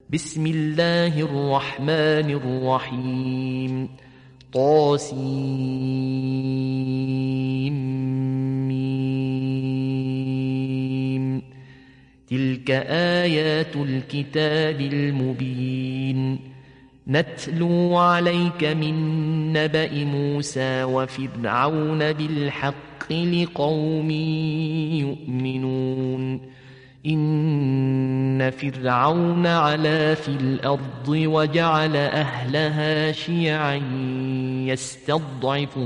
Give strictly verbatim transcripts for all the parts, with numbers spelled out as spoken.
بسم الله الرحمن الرحيم. طاسيم. تلك آيات الكتاب المبين. نتلو عليك من نبأ موسى وفرعون بالحق لقوم يؤمنون. إن فرعون علا في الأرض وجعل أهلها شيعا يستضعف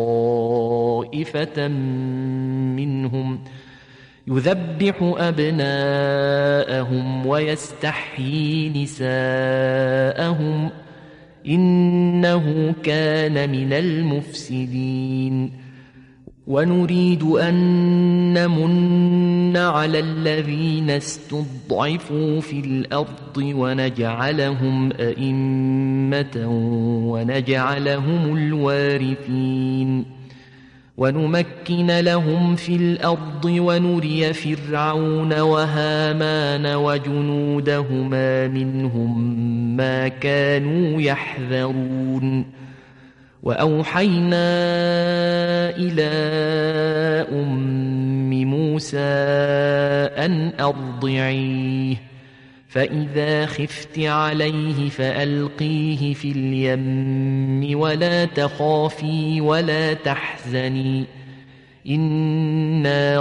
طائفة منهم يذبح أبناءهم ويستحيي نساءهم إنه كان من المفسدين. ونريد أن نمن على الذين استضعفوا في الأرض ونجعلهم أئمة ونجعلهم الوارثين ونمكن لهم في الأرض ونري فرعون وهامان وجنودهما منهم ما كانوا يحذرون. وأوحينا إلى أم موسى أن أرضعيه فإذا خفت عليه فألقيه في اليم ولا تخافي ولا تحزني إنا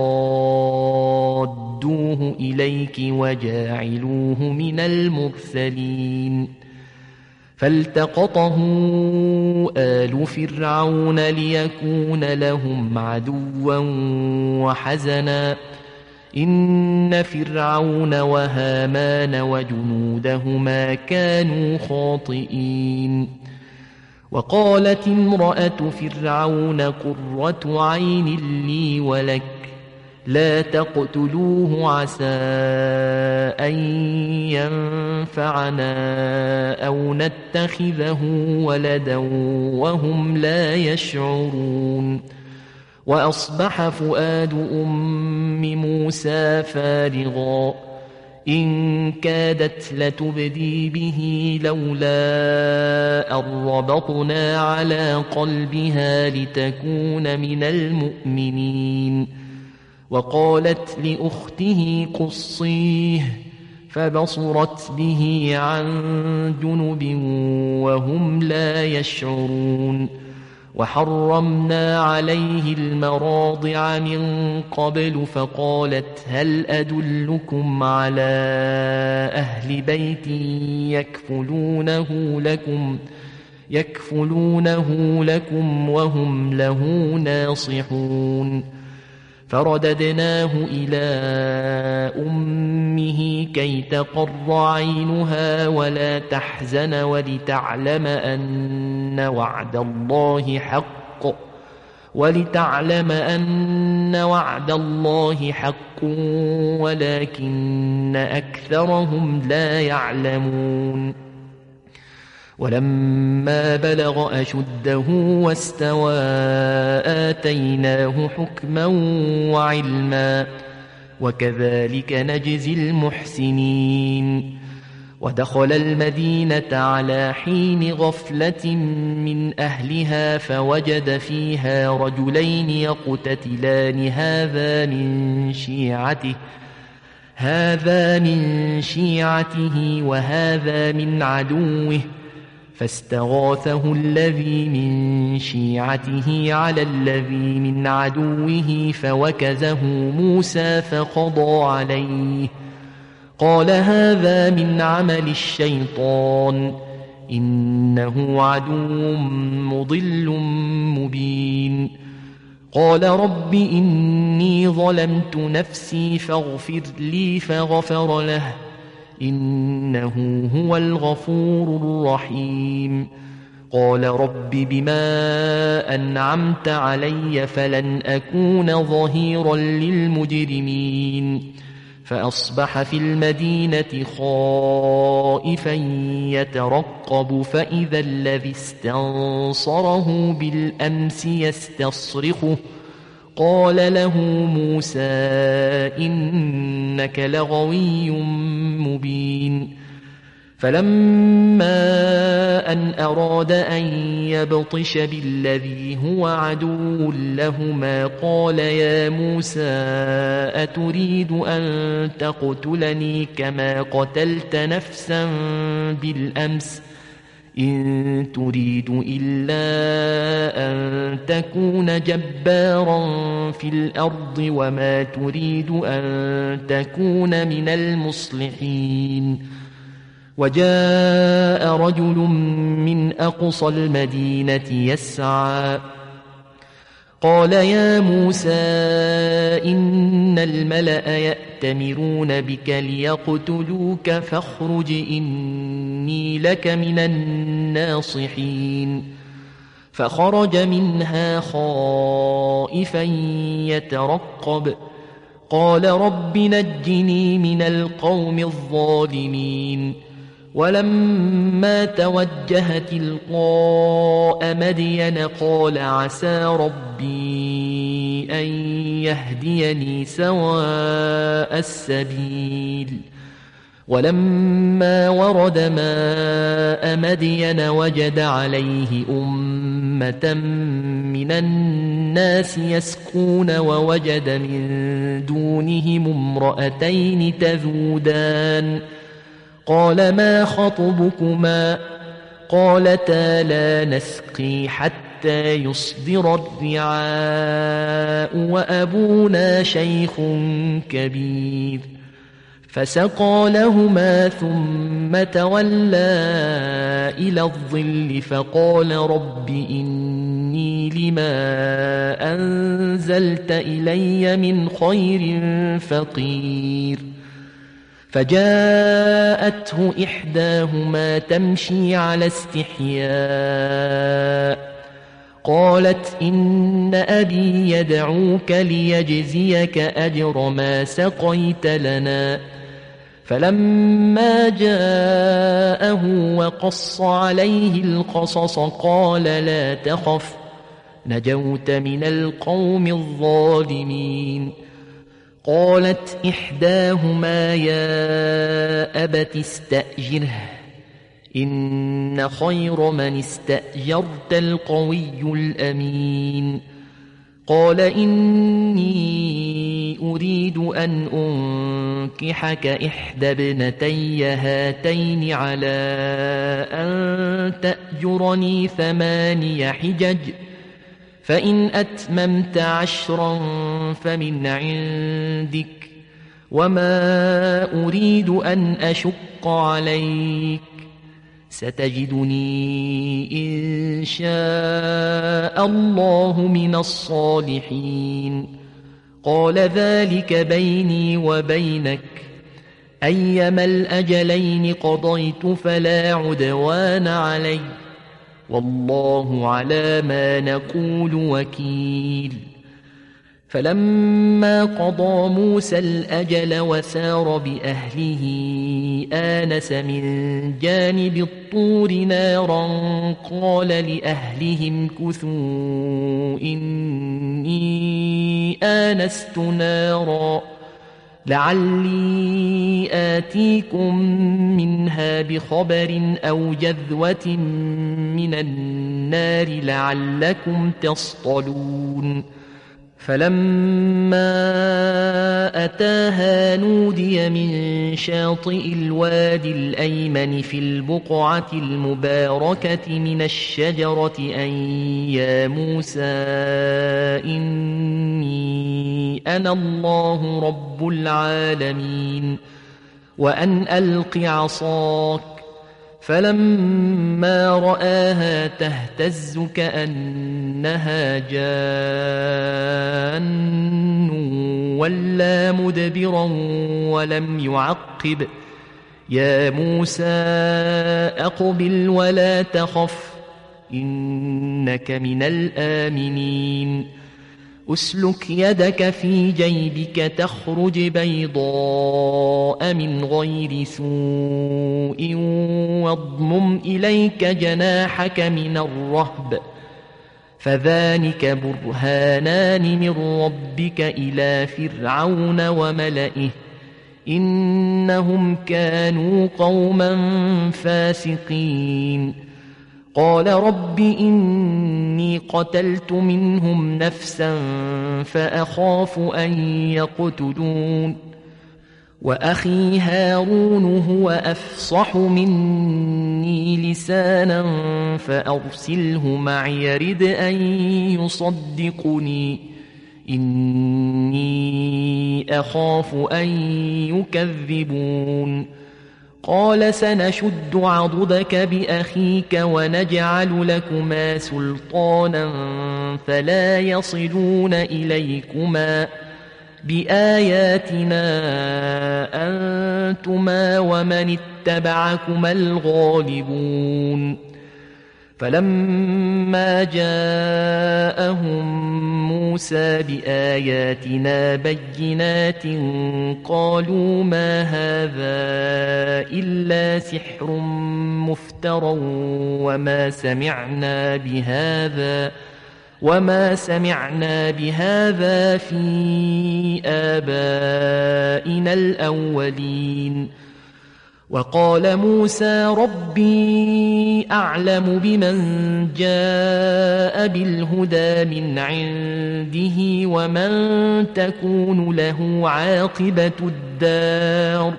رادوه إليك وجاعلوه من المرسلين. فالتقطه آل فرعون ليكون لهم عدوا وحزنا إن فرعون وهامان وجنودهما كانوا خاطئين. وقالت امرأة فرعون قرة عين لي ولك لا تقتلوه عسى أن ينفعنا أو نتخذه ولدا وهم لا يشعرون. وأصبح فؤاد أم موسى فارغا إن كادت لتبدي به لولا أن ربطنا على قلبها لتكون من المؤمنين. وقالت لأخته قصيه فبصرت به عن جنب وهم لا يشعرون. وحرمنا عليه المراضع من قبل فقالت هل أدلكم على أهل بيت يكفلونه لكم يكفلونه لكم وهم له ناصحون. فرددناه إلى أمه كي تقر عينها ولا تحزن ولتعلم أن وعد الله حق ولتعلم أن وعد الله حق ولكن أكثرهم لا يعلمون. ولما بلغ أشده واستوى آتيناه حكما وعلما وكذلك نجزي المحسنين. ودخل المدينة على حين غفلة من أهلها فوجد فيها رجلين يقتتلان هذا من شيعته هذا من شيعته وهذا من عدوه فاستغاثه الذي من شيعته على الذي من عدوه فوكزه موسى فقضى عليه قال هذا من عمل الشيطان إنه عدو مضل مبين. قال رب إني ظلمت نفسي فاغفر لي فغفر له إنه هو الغفور الرحيم. قال رب بما أنعمت علي فلن أكون ظهيرا للمجرمين. فأصبح في المدينة خائفا يترقب فإذا الذي استنصره بالأمس يستصرخه قال له موسى إنك لغوي مبين فلما أن أراد أن يبطش بالذي هو عدو لهما قال يا موسى أتريد أن تقتلني كما قتلت نفسا بالأمس إن تريد إلا أن تكون جبارا في الأرض وما تريد أن تكون من المصلحين. وجاء رجل من أقصى المدينة يسعى قال يا موسى إن الملأ يأتمرون بك ليقتلوك فاخرج إني لك من الناصحين. فخرج منها خائفا يترقب قال رب نجني من القوم الظالمين. ولما توجه تلقاء مدين قال عسى ربي أن يهديني سواء السبيل. ولما ورد ماء مدين وجد عليه أمة من الناس يسقون ووجد من دونهم امرأتين تذودان قال ما خطبكما قالتا لا نسقي حتى يصدر الرعاء وأبونا شيخ كبير. فسقى لهما ثم تولى إلى الظل فقال رب إني لما أنزلت إلي من خير فقير. فجاءته إحداهما تمشي على استحياء قالت إن أبي يدعوك ليجزيك أجر ما سقيت لنا. فلما جاءه وقص عليه القصص قال لا تخف نجوت من القوم الظالمين. قالت إحداهما يا أبت استأجره إن خير من استأجرت القوي الأمين. قال إني أريد أن أنكحك إحدى ابنتي هاتين على أن تأجرني ثماني حجج فإن أتممت عشرا فمن عندك وما أريد أن أشق عليك ستجدني إن شاء الله من الصالحين. قال ذلك بيني وبينك أيما الأجلين قضيت فلا عدوان علي والله على ما نقول وكيل. فلما قضى موسى الأجل وسار بأهله آنس من جانب الطور نارا قال لأهلهم كثوا إني آنست نارا لعلي آتيكم منها بخبر أو جذوة من النار لعلكم تصطلون. فلما أتاها نودي من شاطئ الوادي الأيمن في البقعة المباركة من الشجرة أن يا موسى إني أنا الله رب العالمين وأن ألق عصاك. فلما رآها تهتز كأنها جان ولا مدبرا ولم يعقب يا موسى أقبل ولا تخف إنك من الآمنين. أسلك يدك في جيبك تخرج بيضاء من غير سوء واضمم إليك جناحك من الرهب فذلك برهانان من ربك إلى فرعون وملئه إنهم كانوا قوما فاسقين قال رب إني قتلت منهم نفسا فأخاف أن يقتلون وأخي هارون هو أفصح مني لسانا فأرسله معي يرد أن يصدقني إني أخاف أن يكذبون قال سنشد عضدك بأخيك ونجعل لكما سلطانا فلا يصلون إليكما بآياتنا أنتما ومن اتبعكما الغالبون فلما جاءهم موسى بآياتنا بينات قالوا ما هذا إلا سحر مفترى وما سمعنا بهذا وما سمعنا بهذا في آبائنا الأولين وقال موسى ربي أعلم بمن جاء بالهدى من عنده ومن تكون له عاقبة الدار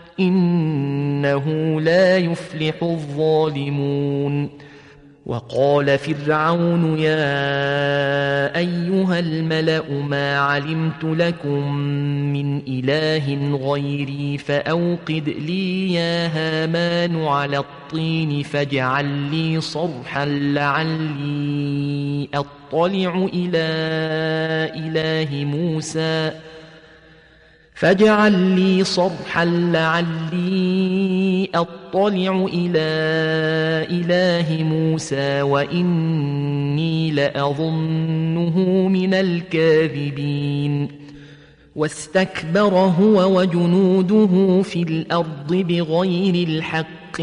إنه لا يفلح الظالمون وقال فرعون يا أيها الملأ ما علمت لكم من إله غيري فأوقد لي يا هامان على الطين فاجعل لي صرحا لعلي أطلع إلى إله موسى فاجعل لي صرحا لعلي أطلع إلى إله موسى وإني لأظنه من الكاذبين واستكبر هو وجنوده في الأرض بغير الحق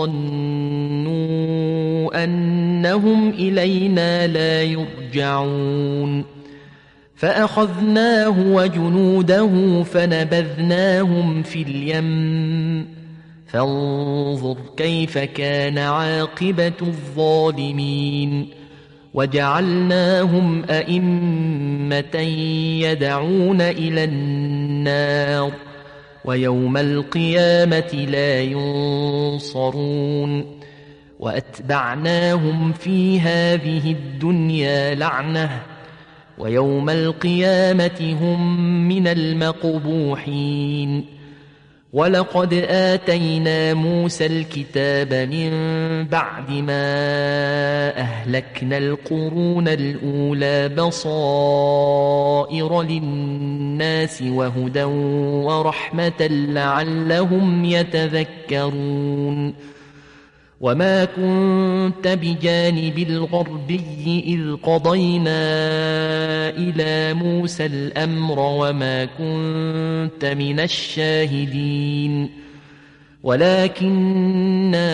وظنوا أنهم إلينا لا يرجعون فأخذناه وجنوده فنبذناهم في اليم فانظر كيف كان عاقبة الظالمين وجعلناهم أئمة يدعون إلى النار ويوم القيامة لا ينصرون وأتبعناهم في هذه الدنيا لعنة ويوم القيامة هم من المقبوحين ولقد آتينا موسى الكتاب من بعد ما أهلكنا القرون الأولى بصائر للناس وهدى ورحمة لعلهم يتذكرون وما كنت بجانب الغربي إذ قضينا إلى موسى الأمر وما كنت من الشاهدين ولكننا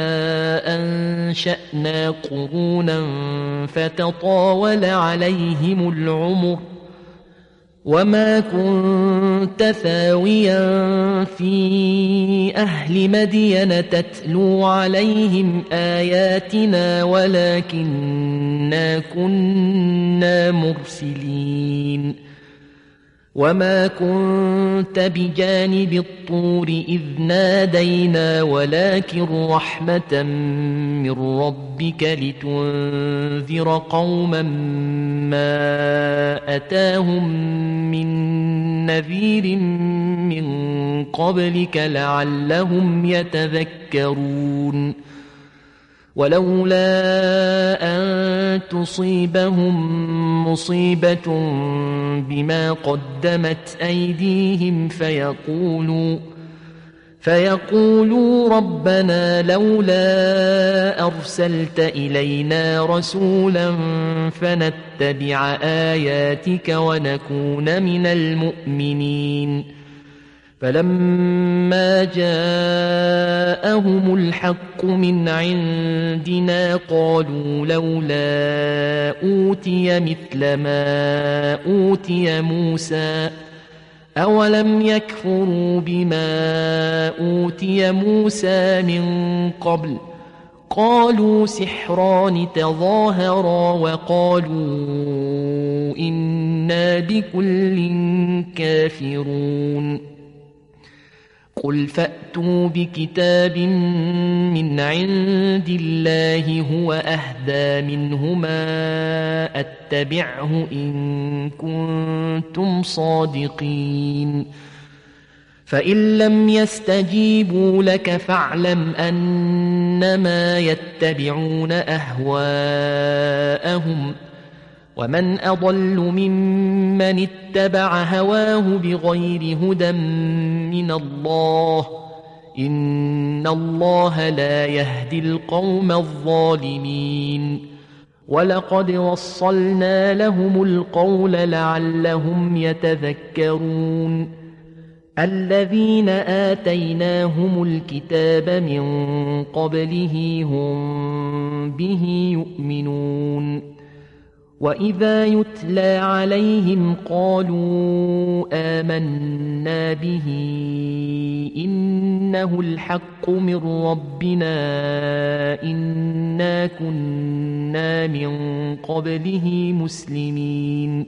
أنشأنا قرونا فتطاول عليهم العمر وما كنت ثاويا في أهل مدين تتلو عليهم آياتنا ولكننا كنا مرسلين وما كنت بجانب الطور إذ نادينا ولكن رحمة من ربك لتنذر قوما ما أتاهم من نذير من قبلك لعلهم يتذكرون ولولا أن تصيبهم مصيبة بما قدمت أيديهم فيقولوا فيقولوا ربنا لولا أرسلت إلينا رسولا فنتبع آياتك ونكون من المؤمنين فلما جاءهم الحق من عندنا قالوا لولا أوتي مثل ما أوتي موسى أولم يكفروا بما أوتي موسى من قبل قالوا سحران تظاهرا وقالوا إنا بكل كافرون قل فأتوا بكتاب من عند الله هو أهدى منهما أتبعه إن كنتم صادقين فإن لم يستجيبوا لك فاعلم أنما يتبعون أهواءهم ومن أضل ممن اتبع هواه بغير هدى من الله إن الله لا يهدي القوم الظالمين ولقد وصلنا لهم القول لعلهم يتذكرون الذين آتيناهم الكتاب من قبله هم به يؤمنون وإذا يتلى عليهم قالوا آمنا به إنه الحق من ربنا إنا كنا من قبله مسلمين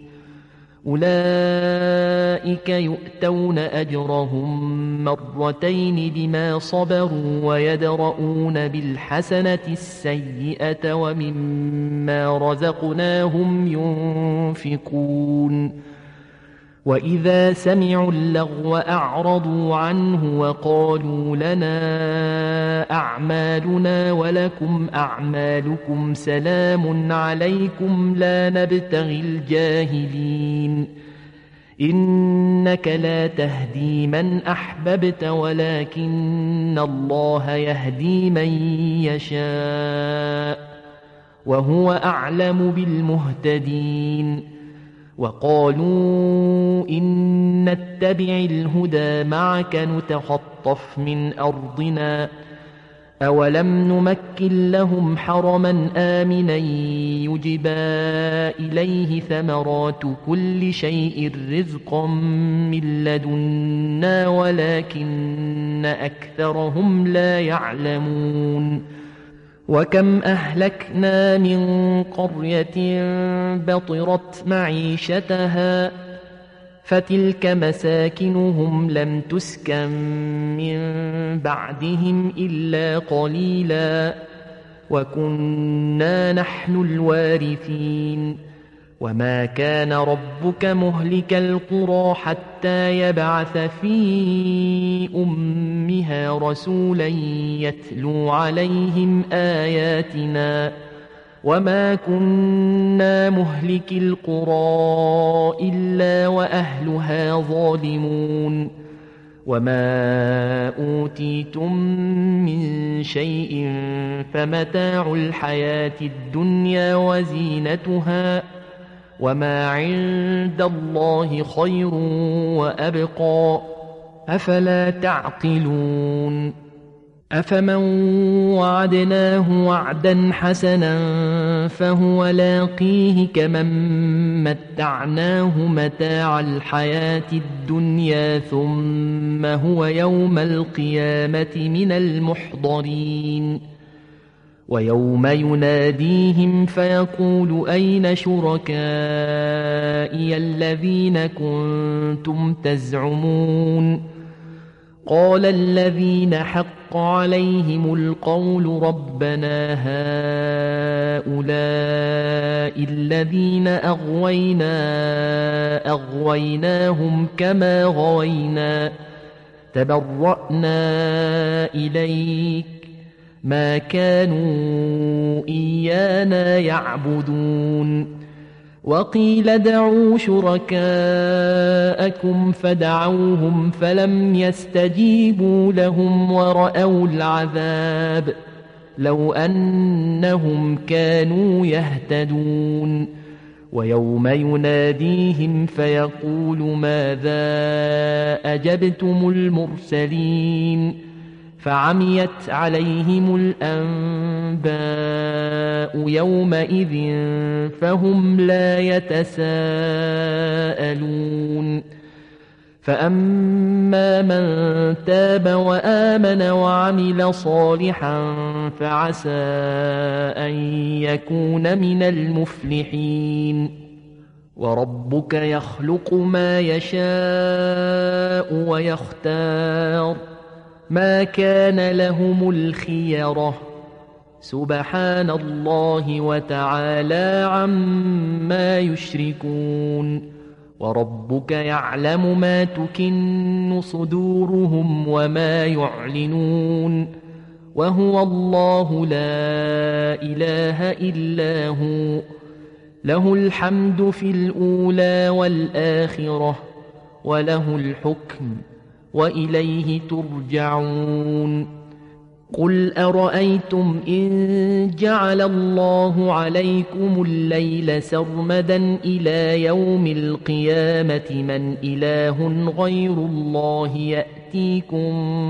أولئك يؤتون أجرهم مرتين بما صبروا ويدرؤون بالحسنة السيئة ومما رزقناهم ينفقون وإذا سمعوا اللغو أعرضوا عنه وقالوا لنا أعمالنا ولكم أعمالكم سلام عليكم لا نبتغي الجاهلين إنك لا تهدي من أحببت ولكن الله يهدي من يشاء وهو أعلم بالمهتدين وقالوا إن نتبع الهدى معك نتخطف من أرضنا أولم نمكن لهم حرما آمنا يجبى إليه ثمرات كل شيء رزقا من لدنا ولكن أكثرهم لا يعلمون وكم أهلكنا من قرية بطرت معيشتها فتلك مساكنهم لم تسكن من بعدهم إلا قليلا وكنا نحن الوارثين وما كان ربك مهلك القرى حتى يبعث في أمها رسولا يتلو عليهم آياتنا وما كنا مهلك القرى إلا وأهلها ظالمون وما أوتيتم من شيء فمتاع الحياة الدنيا وزينتها وما عند الله خير وأبقى أفلا تعقلون أفمن وعدناه وعدا حسنا فهو لاقيه كمن متعناه متاع الحياة الدنيا ثم هو يوم القيامة من المحضرين ويوم يناديهم فيقول أين شركائي الذين كنتم تزعمون قال الذين حق عليهم القول ربنا هؤلاء الذين أغوينا أغويناهم كما غوينا تبرأنا إليك ما كانوا إيانا يعبدون وقيل ادعوا شركاءكم فدعوهم فلم يستجيبوا لهم ورأوا العذاب لو أنهم كانوا يهتدون ويوم يناديهم فيقول ماذا أجبتم المرسلين فعميت عليهم الأنباء يومئذ فهم لا يتساءلون فأما من تاب وآمن وعمل صالحا فعسى أن يكون من المفلحين وربك يخلق ما يشاء ويختار ما كان لهم الخيرة سبحان الله وتعالى عما يشركون وربك يعلم ما تكن صدورهم وما يعلنون وهو الله لا إله إلا هو له الحمد في الأولى والآخرة وله الحكم وإليه ترجعون قل أرأيتم إن جعل الله عليكم الليل سرمدا إلى يوم القيامة من إله غير الله يأتيكم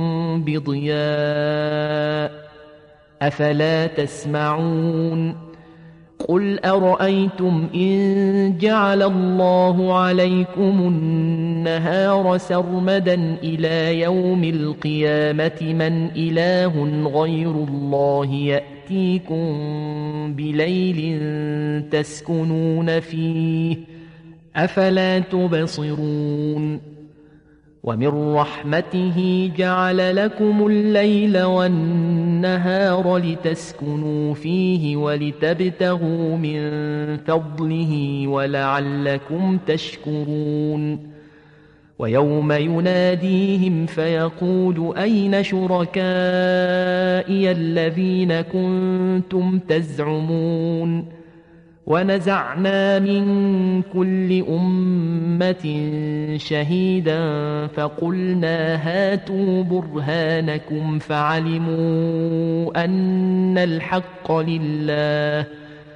بضياء أفلا تسمعون قل أرأيتم إن جعل الله عليكم النهار سرمدا إلى يوم القيامة من إله غير الله يأتيكم بليل تسكنون فيه أفلا تبصرون ومن رحمته جعل لكم الليل والنهار لتسكنوا فيه ولتبتغوا من فضله ولعلكم تشكرون ويوم يناديهم فيقول أين شركائي الذين كنتم تزعمون ونزعنا من كل أمة شهيدا فقلنا هاتوا برهانكم فعلموا أن الحق لله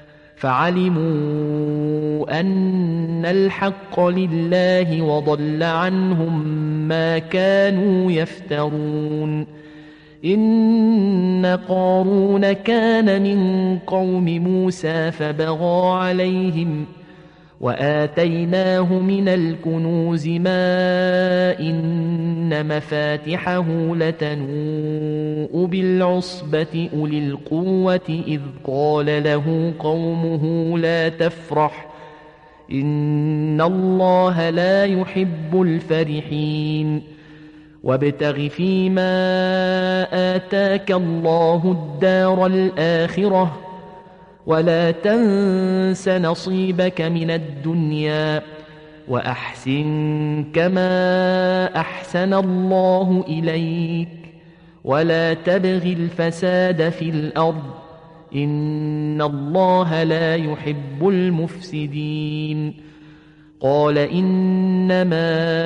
فعلموا أن الحق لله وضل عنهم ما كانوا يفترون إن قارون كان من قوم موسى فبغى عليهم وآتيناه من الكنوز ما إن مفاتحه لتنوء بالعصبة أولي القوة إذ قال له قومه لا تفرح إن الله لا يحب الفرحين وابتغ فيما آتاك الله الدار الآخرة ولا تنس نصيبك من الدنيا وأحسن كما أحسن الله إليك ولا تبغ الفساد في الأرض إن الله لا يحب المفسدين قال إنما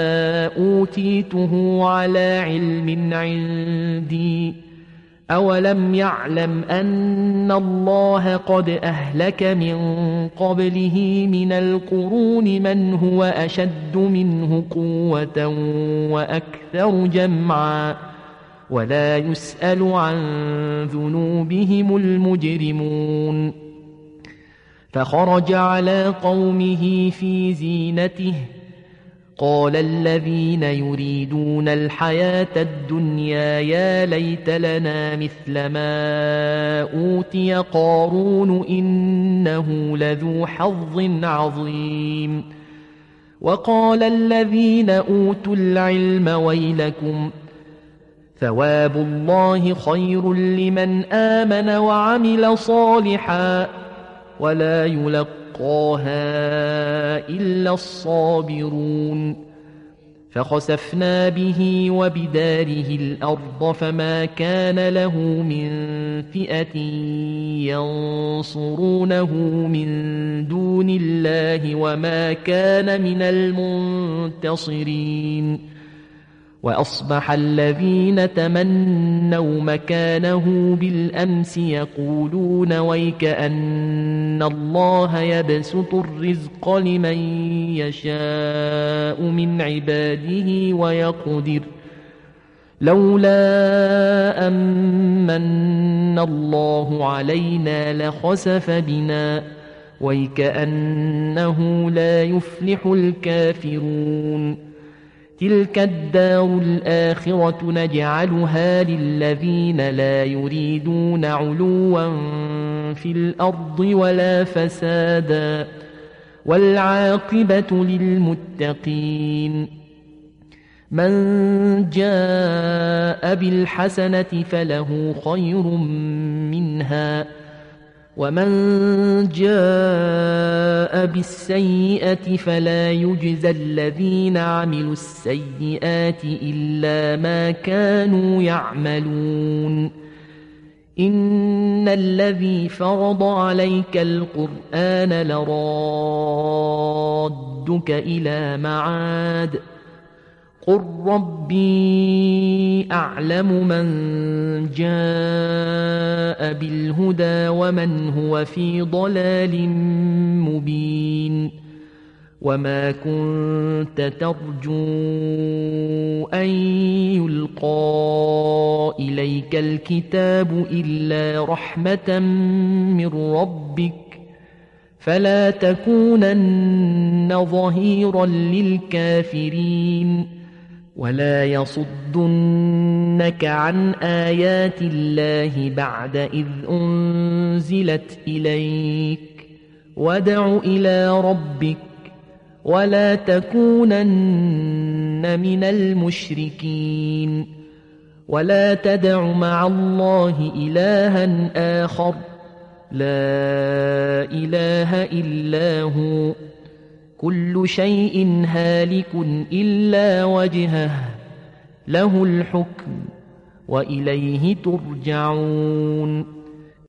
أوتيته على علم عندي أولم يعلم أن الله قد أهلك من قبله من القرون من هو أشد منه قوة وأكثر جمعا ولا يسأل عن ذنوبهم المجرمون فخرج على قومه في زينته قال الذين يريدون الحياة الدنيا يا ليت لنا مثل ما أوتي قارون إنه لذو حظ عظيم وقال الذين أوتوا العلم ويلكم ثواب الله خير لمن آمن وعمل صالحا ولا يلقاها إلا الصابرون فخسفنا به وبداره الأرض فما كان له من فئة ينصرونه من دون الله وما كان من المنتصرين وأصبح الذين تمنوا مكانه بالأمس يقولون ويك أن الله يبسط الرزق لمن يشاء من عباده ويقدر لولا أمن الله علينا لخسف بنا ويك أنه لا يفلح الكافرون تلك الدار الآخرة نجعلها للذين لا يريدون علوا في الأرض ولا فسادا والعاقبة للمتقين من جاء بالحسنة فله خير منها ومن جاء بالسيئة فلا يجزى الذين عملوا السيئات إلا ما كانوا يعملون إن الذي فرض عليك القرآن لرادك إلى معاد قل ربي أعلم من جاء بالهدى ومن هو في ضلال مبين وما كنت ترجو أن يلقى إليك الكتاب إلا رحمة من ربك فلا تكونن ظهيرا للكافرين ولا يصدنك عن آيات الله بعد إذ أنزلت إليك وادع إلى ربك ولا تكونن من المشركين ولا تدع مع الله إلها آخر لا إله إلا هو كل شيء هالك إلا وجهه له الحكم وإليه ترجعون